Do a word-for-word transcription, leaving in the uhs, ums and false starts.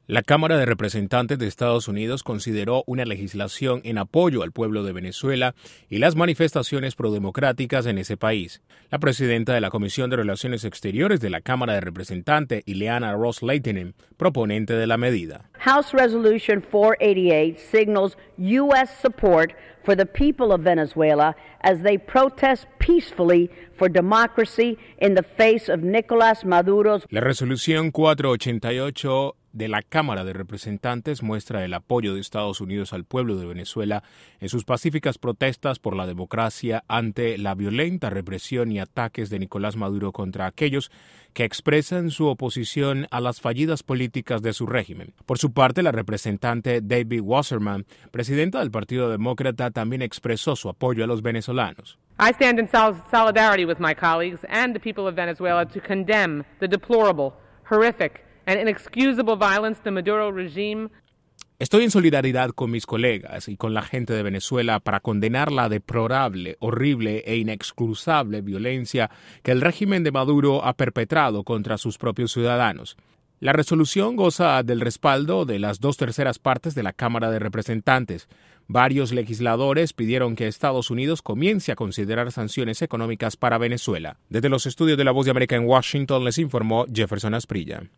La Cámara de Representantes de Estados Unidos consideró una legislación en apoyo al pueblo de Venezuela y las manifestaciones prodemocráticas en ese país. La presidenta de la Comisión de Relaciones Exteriores de la Cámara de Representantes, Ileana Ros-Lehtinen, proponente de la medida. House Resolution four eighty-eight signals U S support for the people of Venezuela as they protest peacefully for democracy in the face of Nicolás Maduro's. La resolución cuatrocientos ochenta y ocho de la Cámara de Representantes muestra el apoyo de Estados Unidos al pueblo de Venezuela en sus pacíficas protestas por la democracia ante la violenta represión y ataques de Nicolás Maduro contra aquellos que expresan su oposición a las fallidas políticas de su régimen. Por su parte, la representante Debbie Wasserman, presidenta del Partido Demócrata, también expresó su apoyo a los venezolanos. I stand in solidarity with my colleagues and the people of Venezuela to condemn the deplorable, horrific, and inexcusable violence the Maduro regime. Estoy en solidaridad con mis colegas y con la gente de Venezuela para condenar la deplorable, horrible e inexcusable violencia que el régimen de Maduro ha perpetrado contra sus propios ciudadanos. La resolución goza del respaldo de las dos terceras partes de la Cámara de Representantes. Varios legisladores pidieron que Estados Unidos comience a considerar sanciones económicas para Venezuela. Desde los estudios de La Voz de América en Washington les informó Jefferson Asprilla.